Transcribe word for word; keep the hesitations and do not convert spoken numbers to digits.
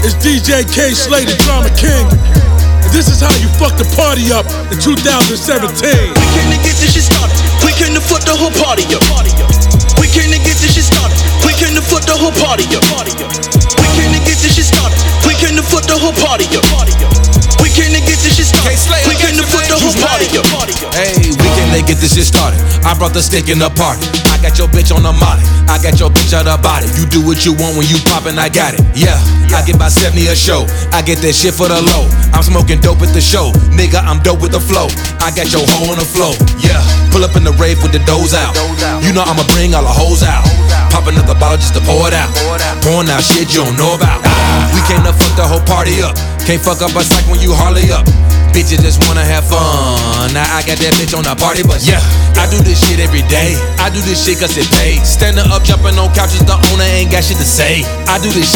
It's D J K Slay, the Drama King. And this is how you fuck the party up in two thousand seventeen. We came to get this shit started. We came to fuck the whole party up. We came to get this shit started. We came to fuck the whole party up. We came to get this shit started. We came to fuck the whole party up. We came to get this shit started. We came to fuck the whole party up. Hey, we came to get this shit started. I brought the stick in the party. I got your bitch on the molly. I got your bitch out the body. You do what you want when you poppin', I got it. Yeah, I get about seventy a show. I get that shit for the low. I'm smoking dope at the show. Nigga, I'm dope with the flow. I got your hoe on the flow. Yeah, pull up in the rave with the doors out. You know I'ma bring all the hoes out. Pop another bottle just to pour it out. Pouring out shit you don't know about. We came to fuck the whole party up. Can't fuck up a psych when you hardly up. Bitches just wanna have fun. Now I got that bitch on the party bus. Yeah, I do this shit every day. I do this shit cause it pays. Standing up, jumping on couches, the owner ain't got shit to say. I do this